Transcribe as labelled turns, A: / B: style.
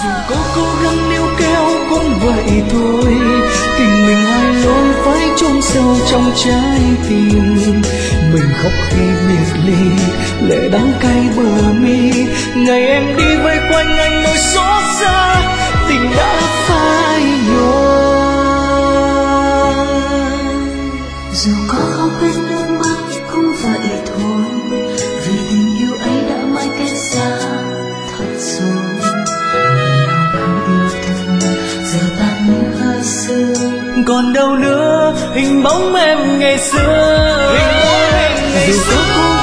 A: Dù có cố gắng níu kéo cũng vậy thôi, tình mình hai lối phải chôn sâu trong trái tim. Mình khóc khi biệt ly, lệ đắng cay bờ mi. Ngày em đi vây quanh anh nỗi xót xa, tình đã phai nhòa.
B: Dù có khóc hết nước mắt cũng vậy thôi, vì tình yêu ấy đã mãi cách xa thật rồi. Ngày nào bao yêu thương giờ tan như hơi sương,
A: Còn đâu nữa hình bóng em ngày xưa. Dù có cố